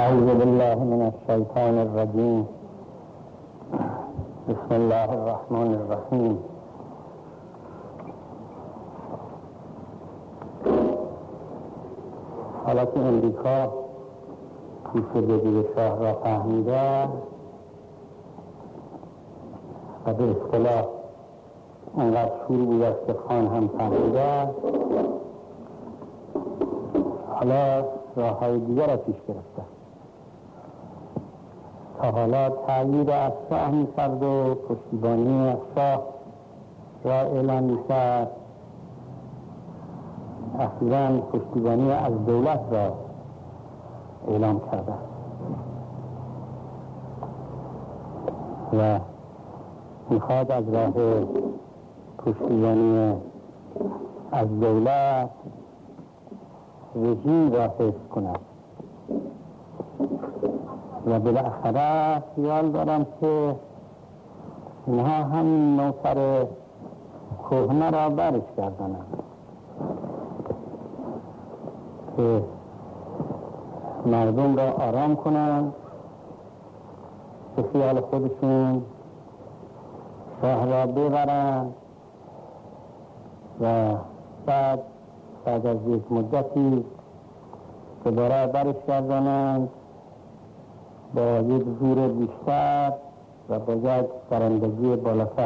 اعوذ بالله من الشیطان الرجیم. بسم الله الرحمن الرحیم. حالا که امریکا پیش جدید شاه را فهمیده و به اصطلاح انقدر شور بود است که خان هم فهمیده، حالا راه های دیگر را پیش گرفته. تا حالا تأیید از شاه می کرد و پشتیبانی از شاه را اعلان می کرد. اخیراً پشتیبانی از دولت را اعلام کرده و میخواد از راه پشتیبانی از دولت رژیم را حفظ کند و بالاخره خیال دارم که اینها همین نوکر کهنه را برش گردانند که مردم را آرام کنند، به خیال خودشون شاه را ببرند و بعد از یک مدتی دوباره برش گردانند با یک زور بیشتر و با یک برندگی بالاتر.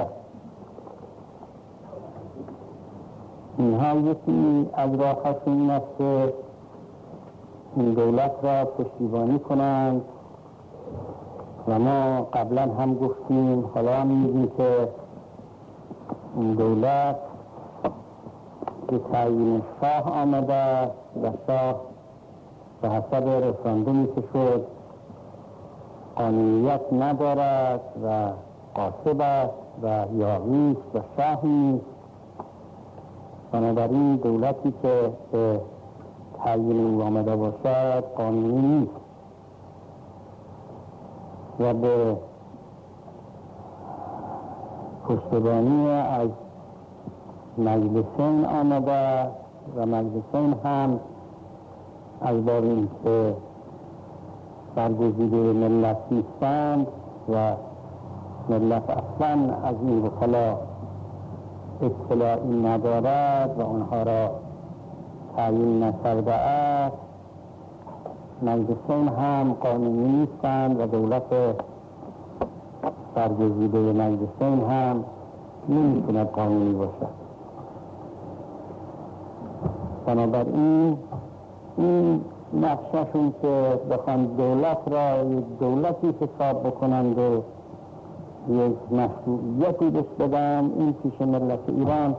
اینها یکی از راه‌هاشون این است که این دولت را پشتیبانی کنند و ما قبلا هم گفتیم، حالا هم میگیم که این دولت به تعیین شاه آمده و شاه به حسب رفراندومی که شد قانونیت ندارد و غاصب است و یاغی است و شاه نیست. بنابراین دولتی که به تعیین او آمده باشد قانونی نیست و به پشتیبانی از مجلسین آمده و مجلسین هم از بار این که برگزیده ملت نیستند و ملت اصلا از این وکلا اطلاعی ندارد و آنها را تعیین نکرده است، مجلسین هم قانونی نیستند و دولت برگزیده مجلسین هم نمیتوند قانونی باشد. بنابراین این نقششون که بخوان دولت را یک دولتی حساب بکنند و یک مشروعیتی بهش بدن، این پیش ملت ایران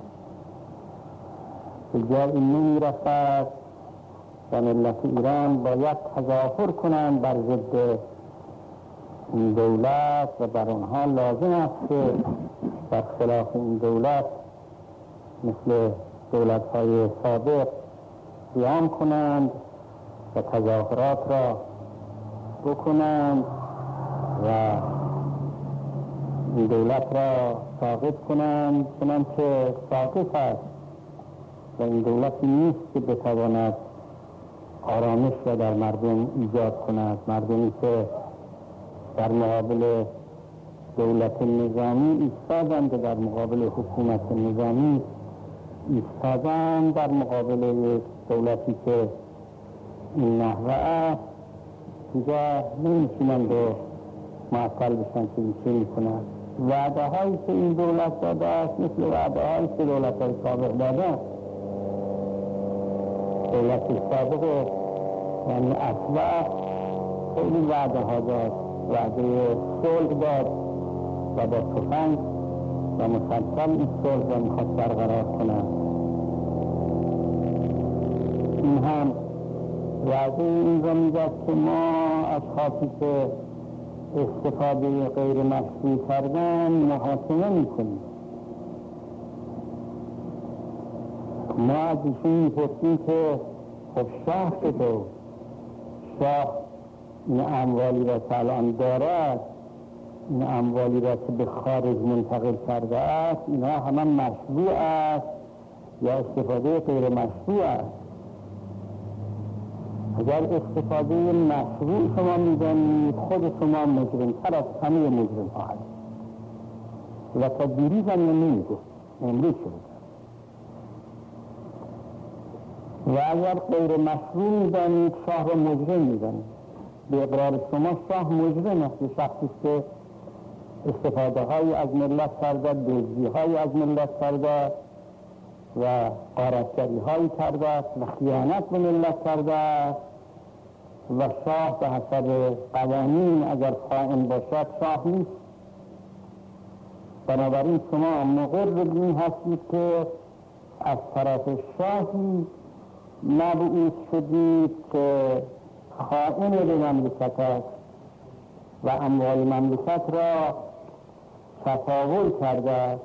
به جایی نمیرسد و ملت ایران باید تظاهر کنند بر ضد این دولت و بر آنها لازم است که بر خلاف این دولت مثل دولت‌های سابق قیام کنند و تظاهرات را بکنند و این دولت را ساقط کنند، چنانچه ساقط است و این دولتی نیست که بتواند آرامش را در مردم ایجاد کند. مردمی که در مقابل دولت نظامی ایستادند و در مقابل حکومت نظامی ایستادند، در مقابل یک دولتی که این نحوه است دیگه نمیتونند و معطل بشن که چه میکنند. وعده هایی که این دولت داده است مثل وعده هایی که دولت های سابق داده. دولت سابق یعنی اصلا خیلی وعده ها داد، وعده صلح داد و با تفنگ و مسلسل این صلح را میخواد برقرار کنند. این هم وعده این را میداد که ما اشخاصی که استفاده غیر مشروع کردن محاکمه میکنیم. ما از ایشون میپرسیم که خب شاه شده، شاه این اموالی را که الان دارد، این اموالی را که به خارج منتقل کرده است، اینا همه مشروع است یا استفاده غیر مشروع است؟ اگر استفاده مشروع شما می‌دانید خود شما مجرم‌تر از همه مجرم‌ها هستید و تا دیروز هم نمی‌گفت، امروز شده. و اگر غیر مشروع می‌دانید شاه را مجرم می‌دانید. به اقرار شما شاه مجرم است، شخصی که استفاده های از ملت کرده، دزدی های از ملت کرده و غارتگری های کرده و خیانت به ملت کرده و شاه به حسب قوانین اگر خائن باشد شاه نیست. بنابراین شما مقر به این هستید که از طرف شاهی مبعوث شدید که خائن به مملکت است و اموال مملکت را تطاول کرده است.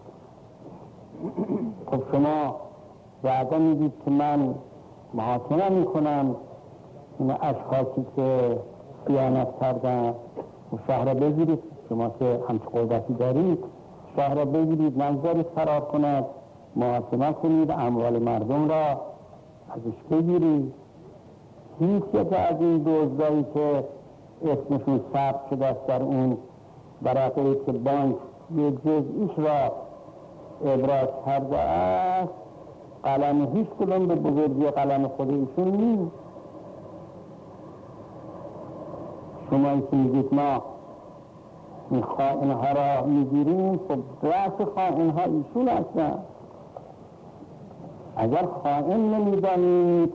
خب شما وعده میدید که من محاکمه میکنم این اشخاصی که خیانت کردن و شهر را بگیرید، شما که همچه قدرتی دارید شهر را بگیرید، نگذارید فرار کند، محاکمه کنید، اموال مردم را ازش بگیرید. هیچ یک از این دزدایی که اسمشون ثبت شده است در اون ورقه‌ای که بانک یک جزئیش را ابراز کرده است قلم هیچ کدام به بزرگی قلم خود ایشون نیست. شما این که میگید ما این خائن‌ها را میگیریم، خب رأس خائن‌ها ایشون هستن. اگر خائن نمیدانید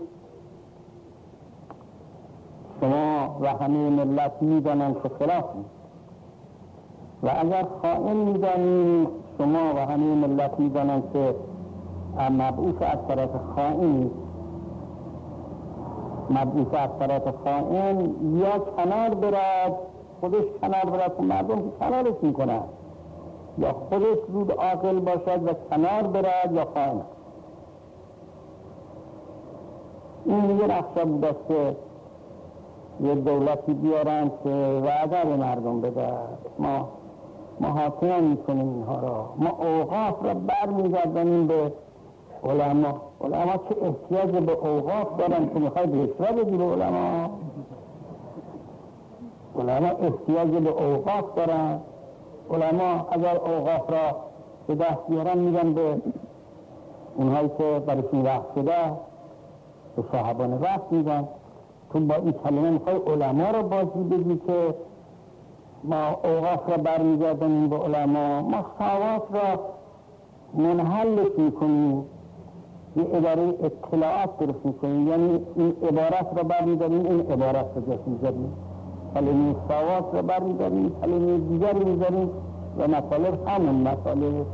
شما و همه ملت میدانند که خلافی، و اگر خائن میدانید شما و همه ملت میدانند که مبعوث از طرف خائن، مبعوث از طرف خائن یا کنار برد، خودش کنار برد و مردم که کنارش میکنند، یا خودش زود عاقل باشد و کنار برد یا خائن. این یه نقشه بود است که یه دولتی بیارن که وعده به مردم بده ما محاکمه میکنیم اینها را، ما اوقاف را برمیگردانیم به علما. علما چه احتیاج به اوقاف دارن که میخواید رشوه بدی به علما؟ علما احتیاج به اوقاف دارن. علما اگر اوقاف را به دست بیارن میدن به اونهایی که برشون وقت شده، به صاحبان وقت میدن. تو با این کلمه میخوای علما را بازی بدی که ما اوقاف را برمیگردانیم به علما، ما ساوات را منحلش میکنیم، یه اداره اطلاعات درست میکنیم، یعنی این عبارت را برمیداریم این عبارت را جاش میذاریم، کلمه ساوات را برمیداریم کلمه دیگری میذاریم و مطالب همون مطالب.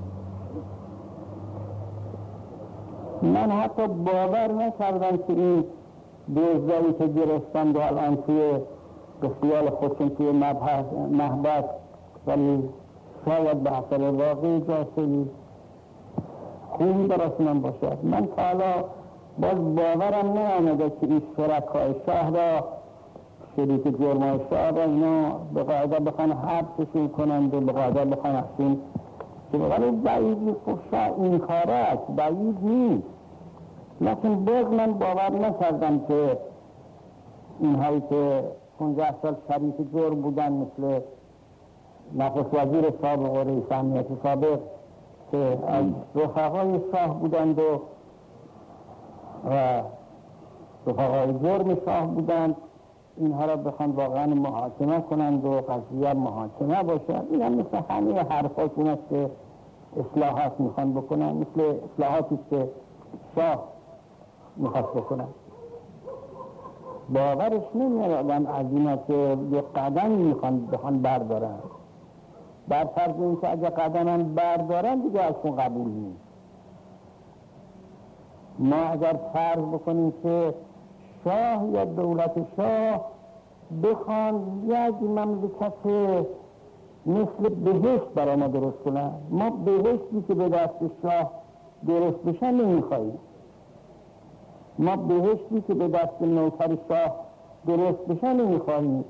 من حتی باور نکردم که این دزدایی که گرفتند و الان توی به خیال خودشون توی محبت، ولی شاید به اثر واقعی جاسوسی خوبی براشون باشد. من تا حالا باز باورم نیامده که این شرکای شاه را، شریک جرمای شاه را اینا به قاعده بخوان حبسشون کنند و به قاعده بخوان احسین که ولی بعیدی شاه این کاره است، بعید نیست. لیکن باز من باور نکردم که اینهایی که 15 سال شریک جرم بودن، مثل نخست وزیر سابق و رئیس امنیت سابق که از رفقای شاه بودند و رفقای جرم شاه بودند، اینها را بخوان واقعا محاکمه کنند و قضیه محاکمه باشد. این هم مثل همه حرفاشون است که اصلاحات میخوان بکنن، مثل اصلاحاتی که شاه میخواست بکنن. باورش نمیادم از اینا که یه قدم بخوان بردارن، بر فرض این که اگه قدم بردارن دیگه ازشون قبول نیست. ما اگر فرض بکنیم که شاه یا دولت شاه بخوان یک مملکت مثل بهشت برای ما درست کنن، ما بهشتی که به دست شاه درست بشن نمیخواییم. ما بهشتی که به دست نوکر شاه درست بشن نمیخواهیم.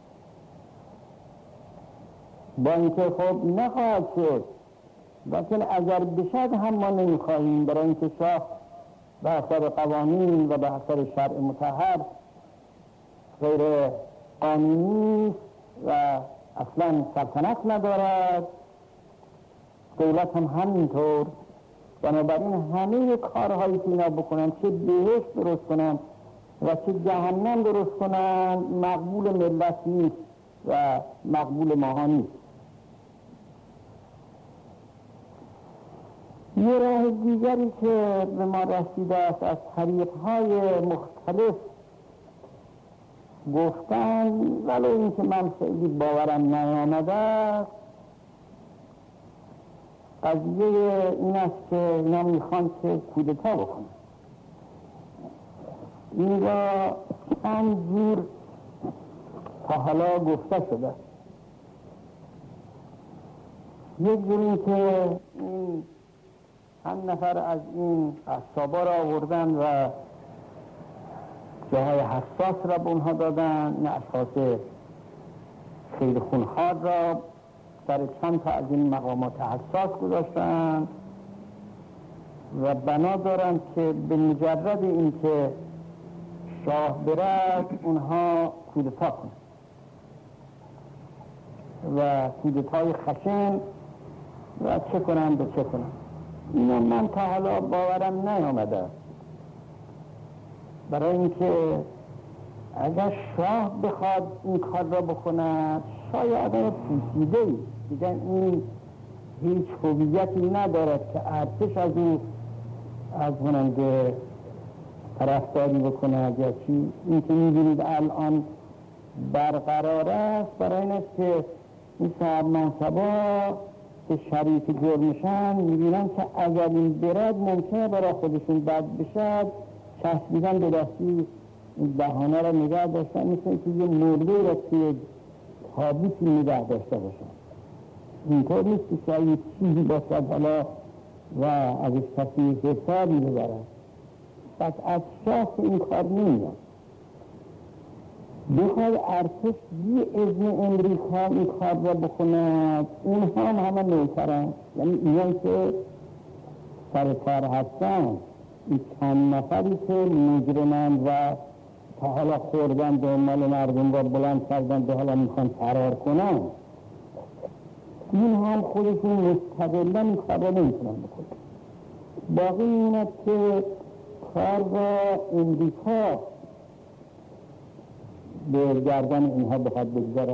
با اینکه خب نخواهد شد، لیکن اگر بشد هم ما نمیخواهیم، برای اینکه شاه به حسب قوانین و به حسب شرع مطهر غیر قانونی و اصلا سلطنت ندارد. دولت هم همینطور. بنابراین همه کارهایی که اینا بکنن، چه بهشت درست کنن و چه جهنم درست کنن، مقبول ملت نیست و مقبول ماها نیست. یه راه دیگری که به ما رسیده است از طریق‌های مختلف گفتن، ولی این که من خیلی باورم نیامده است، قضیه این است که اینا میخوان که کودتا بکنن. این را چند جور تا حالا گفته شده. یک جور این که این چند نفر از این اصحابا را آوردن و جاهای حساس را به اونها دادن، این اشخاص خیلی خونخوار را سر چند تا از این مقامات حساس گذاشتن و بنا دارن که به مجرد این که شاه برد اونها کودتا کنن و کودتای خشن و چه کنن به چه کنن. اینو من تا حالا باورم نیامده، برای اینکه اگر شاه بخواد این کار را بکند، شاه آدم پوسیده‌ای دیگه، این هیچ هویتی ندارد که ارتش از او از مانند طرفداری بکند یا چی. این که می‌بینید الان برقرار است برای این است که این صاحب منصبا که شریف جرمشن می‌بینن که اگر این برد ممکنه برای خودشون بد بشد، چسبیدن به دستی این بهانه را نگه داشتن، مثل که یه مرده را توی تابوتی نگه داشته باشن. اینطور نیست که شاید چیزی باشد حالا و ازش تصمیم حسابی ببرد. پس از شاه این کار نمیاد. بخواد ارتش بی اذن امریکا این کار را بکند، اونها هم همه نوکرن، یعنی اینایی که سر کار هستن، این چند نفری که مجرمن و تا حالا خوردن به مال مردم را بلند کردن به حالا میخوان فرار کنن، این هم خودشون مستقلن این کار را نمیتونن بکنن. باقی این است که کار را امریکا به گردن اینها بخواد بگذاره.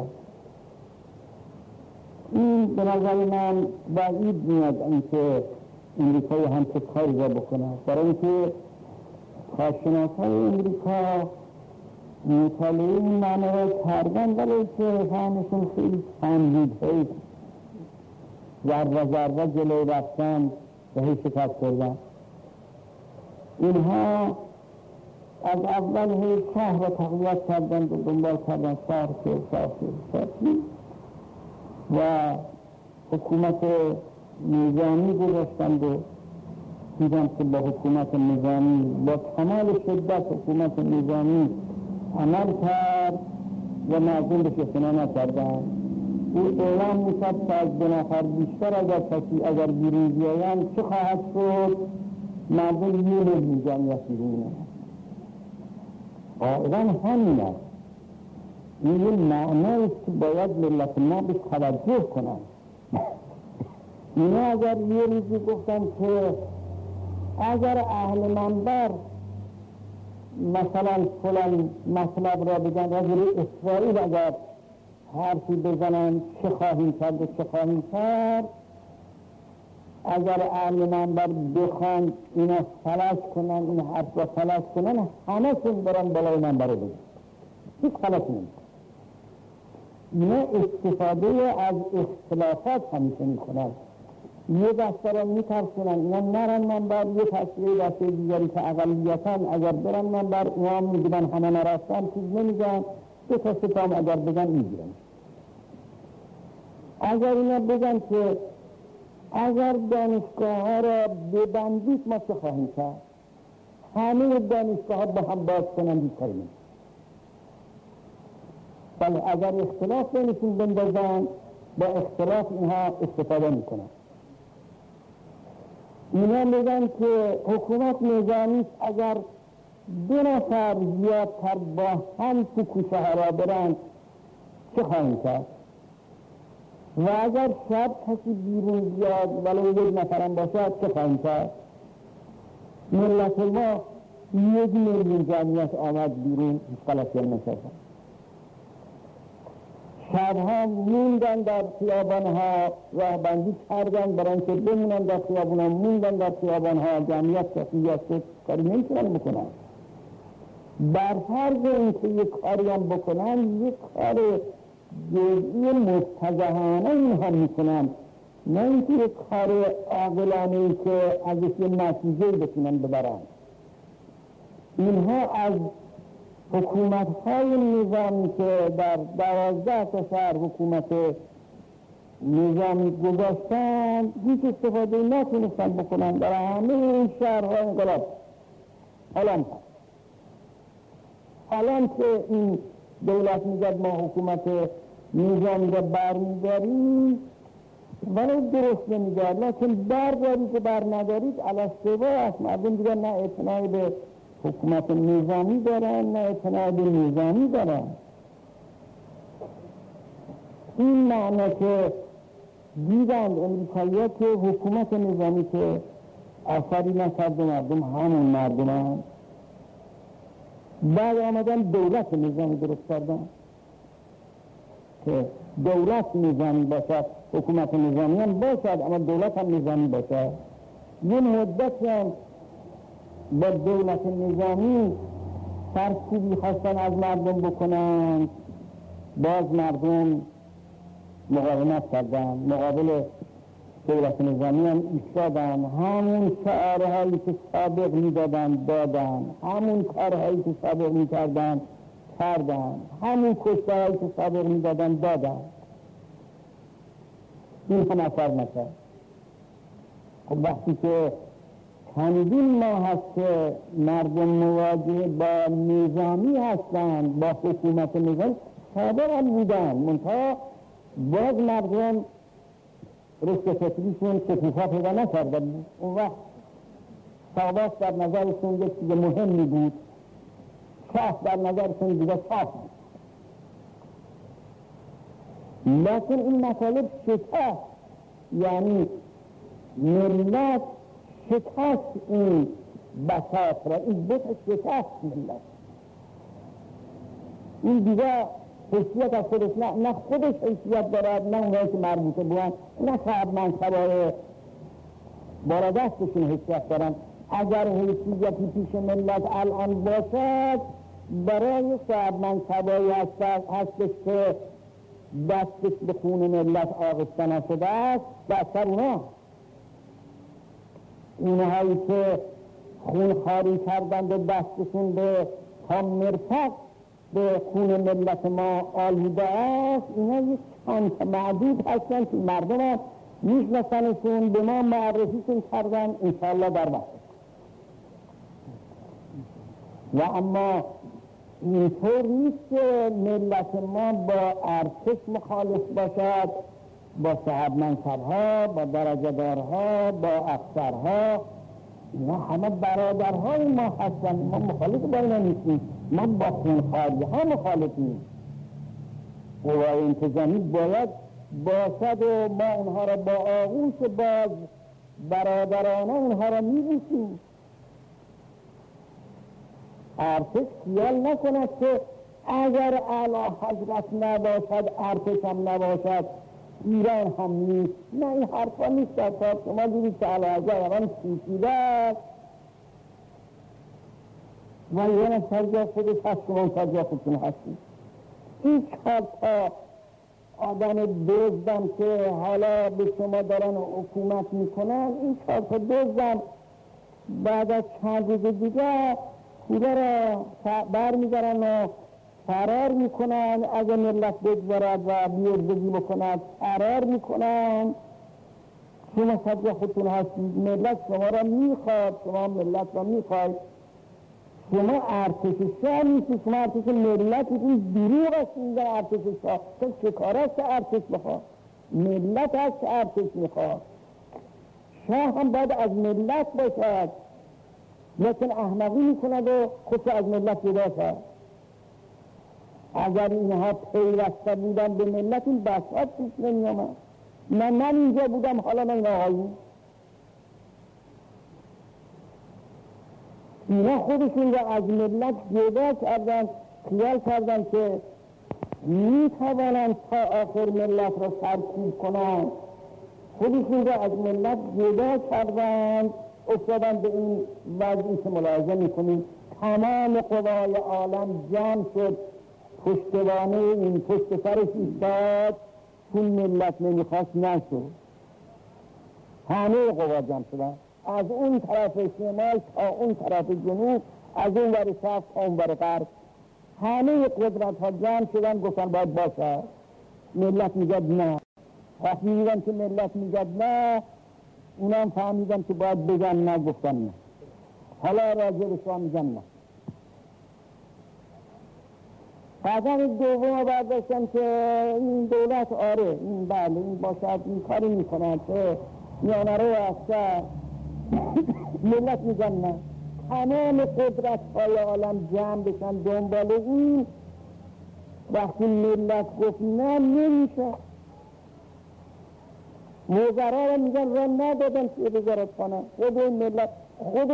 این به نظر من بعید میاد اینکه امریکایی هم که کاری را بکنه، برای اینکه کارشناس‌های امریکا مطالعه این معنی را کردن، ولی که فهمشون خیلی کمبود، ذره جلوی رفتن و هی شکست خوردن. اینها از اول هی شهر را تقویت کردن و دنبال کردن شهر و حکومت نظامی گذاشتند و دیدن که با حکومت نظامی با کمال شدت حکومت نظامی عمل کرد و مردم بهش اعتنا نکردن. او اعلام میکرد که از 2 نفر بیشتر اگر بیرون بیایند چه خواهد شد؟ مردم یه نظم جمعیت بیرون قائلا همین است. این یه معنی است که باید ملت ما به توجه کنند. اینا اگر یه روزی گفتن که اگر اهل منبر مثلا فلان مطلب را بگن راجع به اسرائیل اگر حرفی بزنن چه خواهیم کرد و چه خواهیم کرد، اگر اهل منبر بخوان اینا فلج کنن، این حرف را فلج کنن، همه سن برن بالای منبر رو بگن، هیچ فلج نمید. اینا استفاده از اختلافات همیشه میکنن. یه دسته را میترسونن اینا نرن منبر، یه دسته دیگری که اقلیتن اگر برن منبر اونا میگیرن همه نرفتن چیز نمیگن، 2 تا 3 تا هم اگر بگن میگیرن. اگر اینا بگن که اگر دانشگاه ها را ببندید ما چه خواهیم کرد، همه دانشگاه ها با هم باز کنن بیتر نمید. ولی اگر اختلاف بینشون بندازن با اختلاف اینها استفاده میکنن. اینا میگن که حکومت نظامی اگر 2 نفر زیادتر با هم تو کوچه ها را برن چه خواهیم کرد؟ و اگر شب کسی بیرون بیاد ولو 1 نفرم باشد چه خواهیم کرد؟ ملت ما 1 میلیون جمعیت آمد بیرون، هیچ غلطی نکردن. شبها موندن در خیابانها، راهبندی کردن برای اینکه بمونن در خیابانها، موندن در خیابانها، جمعیت کفیت کاری نمیتونن بکنن. بر فرض اینکه یک کاری هم بکنن، یک کار جزئی مستضحانه اینها میکنن، نه اینکه یک کار عاقلانه ای که ازش یه نتیجه بتونن ببرن. اینها از حکومت‌های نظامی که در 12 تا شهر حکومت نظامی گذاشتن هیچ استفاده نتونستن بکنن، در همه این شهرها انقلاب. الان که این دولت میگد ما حکومت نظامی را برمیداریم، ولی درست نمیگرد، لیکن بردارید و بر ندارید الاشتباه است. مردم دیگر نه اعتنایی به حکومت نظامی دارن، نه اعتنایی به نظامی دارن. این معنی که دیدند امریکایی‌ها که حکومت نظامی که آثاری نکرده، مردم همون مردم هم بعد آمدن دولت نظامی درست کردن که دولت نظامی باشد، حکومت نظامی هم باشد اما دولت هم نظامی باشد. یه مدت هم با دولت نظامی سرکوبی خواستن از مردم بکنن، باز مردم مقاومت کردن، مقابل دولت نظامی هم ایستادن، همون شعارهایی که سابق میدادن دادن، همون کارهایی که سابق میکردن کردن، همون کشتهایی که سابق میدادن دادن. این هم اثر نکرد. خب وقتی که چندین ماه هست که مردم مواجه با نظامی هستند، با حکومت نظامی سابق هم بودن، منتها باز مردم رشد فکریشون شکوفا پیدا نکردن. اون وقت سعادت در نظرشون یک چیز مهمی بود، شاه در نظرشون دیگه شاه بود. لیکن این مطالب شکست، یعنی ملت شکست این بساط را، این بطع شکست ملت. این دیگه حیثیت از خودش نه خودش حیثیت دارد، نه اونهایی که مربوطه بودن، نه صاحب منصبای بالا دستشون حیثیت دارن. اگر حیثیتی پیش ملت الان باشد، برای صاحب منصبایی هستش که دستش به خون ملت آغشته نشده است، و اثر اونهایی که خون خاری کردند و دستشون به تا مرفق به خون ملت ما آلوده است، اینا یک چند معدود هستن که مردم ها میشناسنشون، به ما معرفیشون کردن انشاءالله در وقت. و اما اینطور نیست که ملت ما با ارتش مخالف باشد، با صاحب منصبها، با درجه‌دارها، با افسرها. اینا همه برادرهای ما هستن، ما مخالف با اینا نیستیم، ما با خونخواری ها مخالفیم. قوای انتظامی باید باشد و ما اونها را با آغوش باز برادرانه اونها را میبوسیم. ارتش خیال نکند که اگر اعلی حضرت نباشد ارتش هم نباشد ایران هم نیست. نه، این حرفا نیست. در کار شما دیدید که اعلی حضرت هم سوسیده است و ایران هم سرجا خودش هست، شما سرجا خودتون هستید. این 4 تا آدم دزدم که حالا به شما دارن حکومت میکنن، این 4 تا دزدم بعد از چند روز دیگه کوره را برمیدارن و فرار میکنن. اگر ملت بگذارد و بیردگی بکند فرار میکنن. شما سرجا خودتون هستید، ملت شما را میخواد، شما ملت را میخواید. شما ارتش شاه نیستید، شما ارتش ملتید. این دروغ است این در ارتش شاه. چه کار است ارتش بخواد؟ ملت است که ارتش میخواد. شاه هم باید از ملت باشد، لیکن احمقی میکند و خودش از ملت جدا کرد. اگر اینها پیوسته بودن به ملت این بساط پیش نمی آمد. من اینجا بودم، حالا من این آقایی اینا خودشون را از ملت جدا کردن، خیال کردن که میتوانند تا آخر ملت را سرکوب کنند، خودشون را از ملت جدا کردند، افتادن به این وضعی که ملاحظه میکنید تمام قوای عالم جمع شد پشتوانه این پشت سرش ایستاد، چون ملت نمیخواست نشد. همه قوا جمع شدن از اون طرف شمال تا اون طرف جنوب، از اون ور شرق تا اون ور غرب، همه قدرت ها جمع شدن گفتن باید باشه. ملت میگد نه. وقتی میگن که ملت میگد نه، اونم فهمیدن که باید بگن نه، گفتن نه. حالا راجع به شما میگن نه. قدم دوم برداشتن که این دولت آره این بله این باشد این کاری میکنن که میانه رو افسر. ملت میگن نه. تمام قدرت های عالم جمع بشن دنبال این. وقتی ملت گفت نه نمیشه، وزرا رو میگن را ندادن که وزارت کنن. خود این ملت خود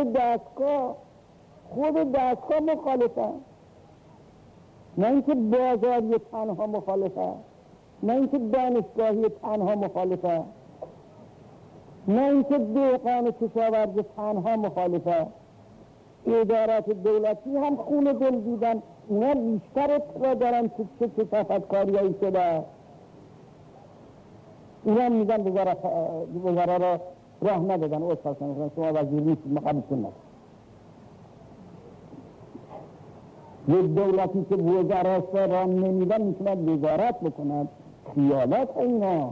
دستگاه مخالفه، نه اینکه بازاری تنها مخالفه، نه اینکه دانشگاهی تنها مخالفه، نه اینکه دهقان کشاورز تنها مخالفه. ادارات دولتی هم خون دل دیدن، اینا بیشتر اطلاع دارن که چه کثافتکاریایی شده. اینا میگن وزرا را راه ندادن، اصلا شما وزیر نیستید مقابلتون ندارد. یه دولتی که وزراش را راه نمیدن میتوند وزارت بکند. خیالات اینا.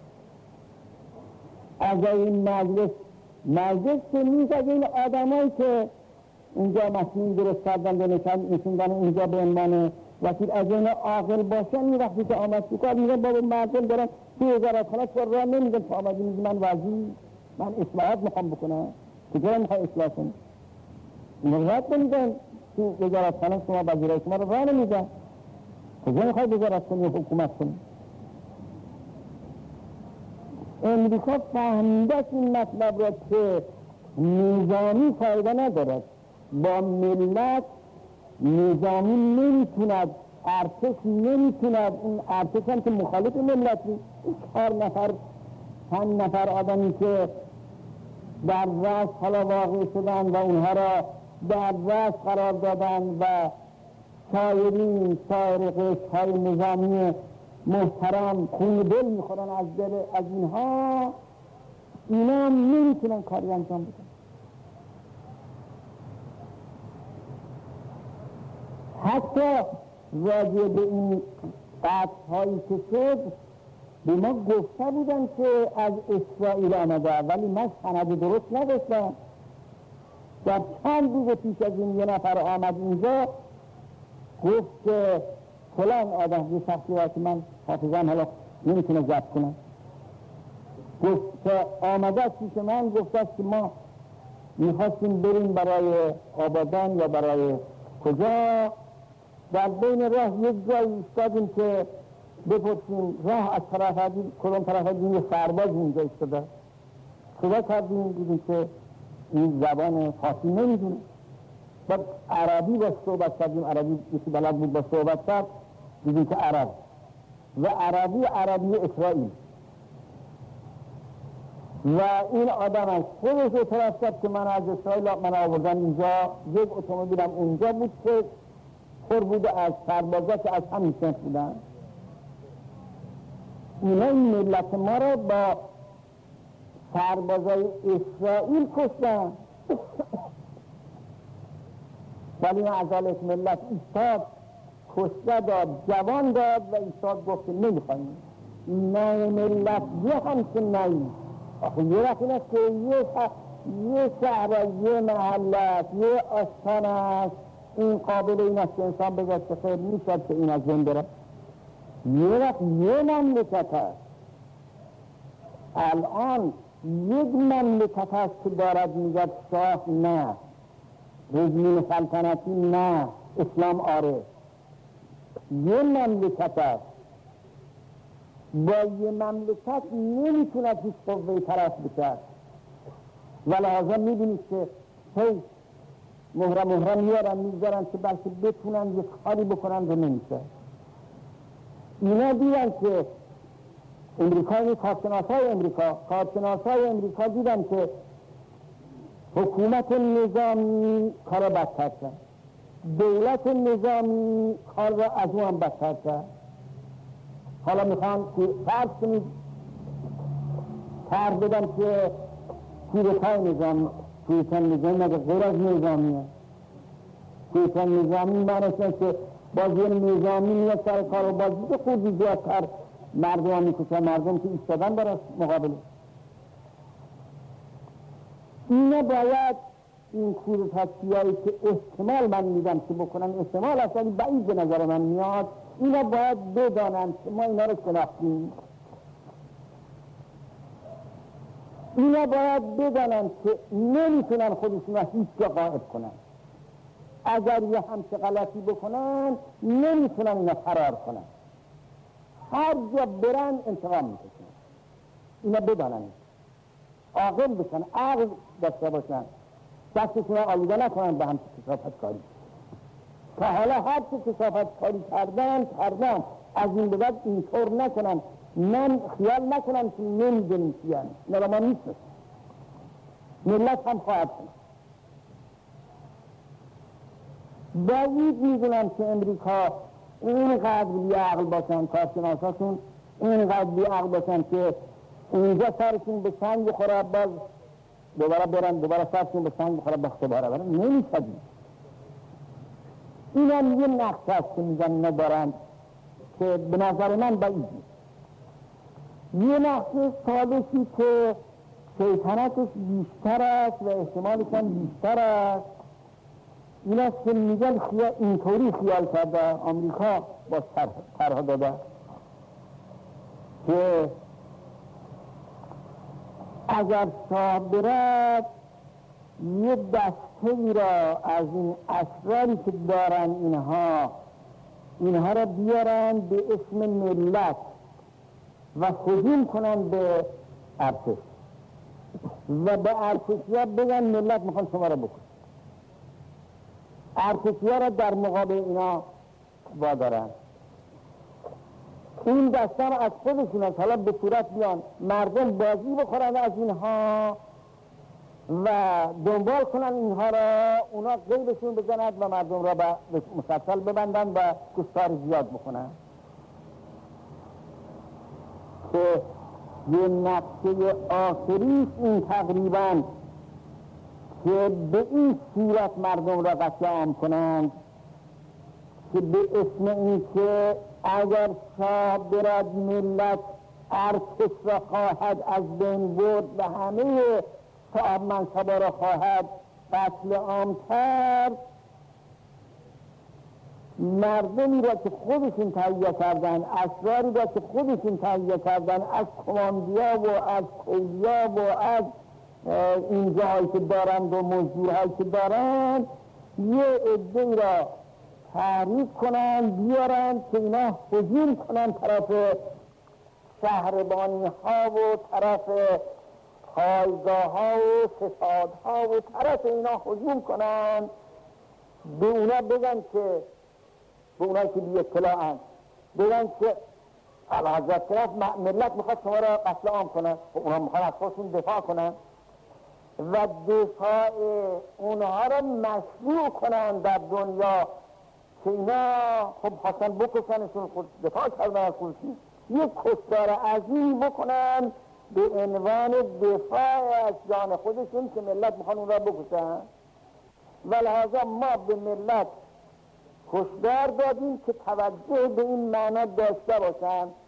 از این مجلس که نیست، از این آدمایی که اونجا مسئول درست کردن و نشوندن اونجا به عنوان وکیل، از این عاقل باشن، این وقتی که آمد تو کار میگن بابا مردم دارن تو وزارت خانه تو راه نمیدن، تو آمدی میگی من وزیر، من اصلاحات میخوام بکنم. کجا میخوای اصلاح کنی؟ این راه نمیدن تو وزارت خانه، شما وزیرای شما رو راه نمیدن. کجا میخوای وزارت کنی و حکومت کنی؟ امریکا فهمیده این مطلب را که نظامی فایده ندارد، با ملت نظامی نمیتوند، ارتش نمیتوند. این ارتش هم که مخالف ملتی، 5 نفر آدمی که در رأس حالا واقع شدن و اونها را در رأس قرار دادن و شاعرین شاعر قشهای نظامی محترم خون دل میخورن از دل از اینها، اینا هم نمیتونن کاری انجام بدن. حتی راجع به این قطع هایی که شد به ما گفته بودن که از اسرائیل آمده، ولی من سند درست نداشتم. در چند روز پیش از این یه نفر آمد اینجا گفت که فلان آدم، یه شخصی که من حافظم حالا نمیتونه ضبط کنم، گفت که آمده پیش من گفته که ما میخواستیم بریم برای آبادان یا برای کجا، در بین راه یک جایی ایستادیم که بپرسیم راه از طرف کدام طرف یه سرباز اینجا ایستاده. خدا کردیم دیدیم که این زبان فارسی نمیدونه. بعد عربی با صحبت کردیم، عربی یکی بلد بود با صحبت کرد، دیدیم که عرب و عربی اسرائیل. و این آدم از خودش اعتراف کرد که من از اسرائیل من آوردن اینجا، یک اتومبیلم اونجا بود که پر بوده از سربازا که از همین سنف بودن. اینا این ملت ما را با سربازای اسرائیل کشتن. ولی این ازالش ملت ایستاد، کشته داد، جوان داد و ایستاد گفت نمیخوایم. نه ملت یه همچه نایی. آخه یه وقت این است که یه شهر، یه محلت، یه آستان است، این قابل این است که انسان بگه که خیر میشد که این از بین بره. یه وقت یه مملکت هست. الان یک مملکت هست که دارد میگد شاه نه، رژیم سلطنتی نه، اسلام آره. یه مملکت هست، با یه مملکت نمیتوند هیچ قوه طرف بشد و لحاظا میبینید که هی مهره میارن میذارن که بلکه بتونن یه کاری بکنن و نمیشه. اینا دیدن که امریکایی کارشناسای امریکا دیدن که حکومت نظامی کار بدتر کرد، دولت نظامی کار را از اون هم بدتر کرد. حالا میخوان فرض کنید طرح بدن که کودتای نظامی مگه غیر از نظامیه؟ کودتای نظامی معنیش که باز یه نظامی میاد سر کار و باز یه خودی زیادتر مردم میکشن، مردم که ایستادن برای مقابله. اینا باید این کودتاییایی که احتمال من میدم که بکنن، احتمال اصلا بعید به نظر من میاد، اینا باید بدانن که ما اینا رو شناختیم. اینا باید بدانن که نمیتونن خودشون رو هیچ جا قائب کنن. اگر یه همچه غلطی بکنن نمیتونن اینا فرار کنن، هر جا برن انتقام میکشن. اینا بدانن، عاقل بشن، عقل داشته باشن، دستشون رو آلوده نکنن به همچه کثافت کاری. تا حالا هر چه کثافت کاری کردن از این به بعد اینطور نکنن، من خیال نکنن که نمیدونیم چیان، اینا ما نیست، ملت هم خواهد کنن. باید میدونم که امریکا اینقدر بیعقل باشن، کارشناساشون اینقدر بیعقل باشن که اونجا سرشون به سنگ بخوره، باز دوباره برن دوباره سرشون به سنگ بخوره، باز دوباره برن، نمیشدیم. این هم یه نقص هست که میگن ندارن که به نظر من باید یه نقص ثالثی که شیطنتش بیشتر است و احتمالش هم بیشتر است. این است که میگن اینطوری خیال کرده آمریکا با طرح داده که اگر شاه برد یه دسته را از این اسراری که دارن اینها را بیارن به اسم ملت و هجوم کنن به ارتش و به ارتشیا بگن ملت میخوان شما را بکن. ارتشیا را در مقابل اینا وادارن. این دسته از خودشون از حالا به صورت بیان مردم بازی بخورن از اینها و دنبال کنن اینها را، اونا قیدشون بزنند و مردم را به مسلسل ببندن و کشتار زیاد بکنن. که یه نقشه آخریش این تقریباً که به این صورت مردم را قتل عام کنند که به اسم این که اگر شاه برد ملت ارتش را خواهد از بین برد و همه صاحب منصبا را خواهد قتل عام کرد، مردمی را که خودشون تهیه کردن، اسراری را که خودشون تهیه کردن از کماندیا و از کولیا و از این جاهایی که دارند و مزدورهایی که دارند، یه عده‌ای را تحریک کنن بیارن که اینا هجوم کنن طرف شهربانی ها و طرف پایگاه ها و فساد ها و طرف اینا هجوم کنن، به اونا بگن که به اونا که بی اطلاعن بگن که الحضرت طرف ملت میخواد شما را قتل عام کنن، اونا میخواد از خودشون دفاع کنن و دفاع اونها را مشروع کنن در دنیا که اینا خب خواستن بکشنشون، خود دفاع کردن از خودشون، یک کشتار عظیم بکنن به عنوان دفاع از جان خودشون که ملت میخوان اون را بکشن. و لحاظا ما به ملت کشتار دادیم که توجه به این معنا داشته باشن